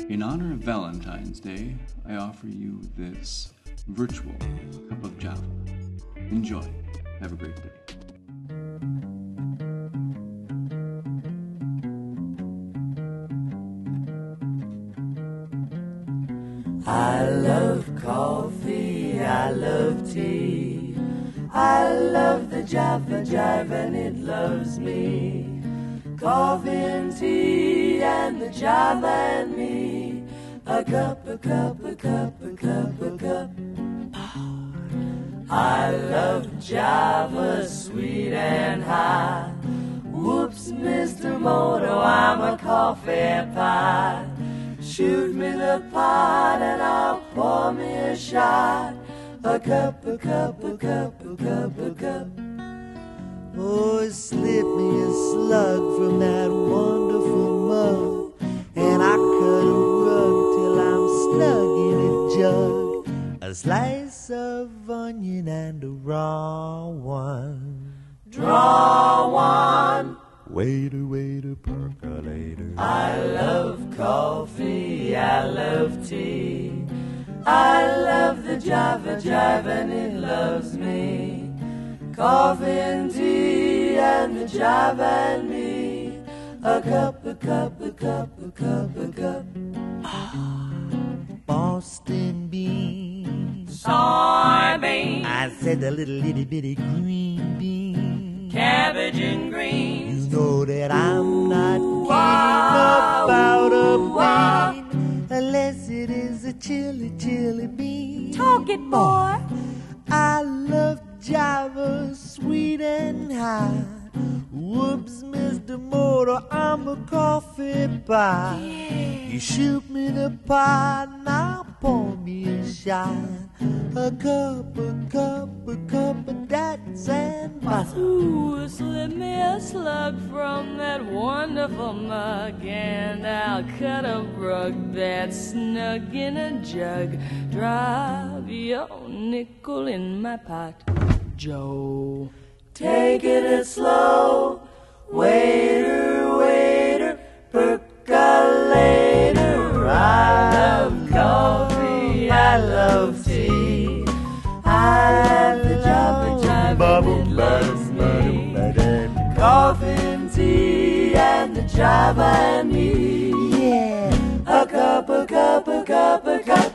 In honor of Valentine's Day, I offer you this virtual cup of Java. Enjoy. Have a great day. I love coffee, I love tea, I love the Java Jive and it loves me. Coffee and tea and the Java and me, a cup, a cup, a cup, a cup, a cup. I love Java, sweet and high. Whoops, Mr. Moto, I'm a coffee pie. Shoot me the pot and I'll pour me a shot. A cup, a cup, a cup, a cup, a cup. Oh, slip me a slug from that wonderful mug, and I cut a rug till I'm snug in a jug. A slice of onion and a raw one. Draw one. Waiter, waiter, percolator. I love coffee, I love tea, I love the Java Jive and it loves me. Coffee and tea and the Java and me, a cup, a cup, a cup, a cup, a cup. Boston beans, Soybeans, I said the little itty bitty green bean. cabbage and greens. You know that I'm not kidding about a bean, unless it is a chili, chili bean. Talk it, boy. I love Java, sweet and high. Whoops, Mr. Motor, I'm a coffee pie. You shoot me the pot and I'll pour me a shot. A cup, a cup, a cup of that and butter. Ooh, slip me a slug from that wonderful mug, and I'll cut a rug that's snug in a jug. Drop your nickel in my pot, Joe. Taking it slow, waiter, waiter, percolator. I love coffee, I love tea, I love the Java Jive and it loves me. Coffee and tea and the Java and me. Yeah. A cup, a cup, a cup, a cup.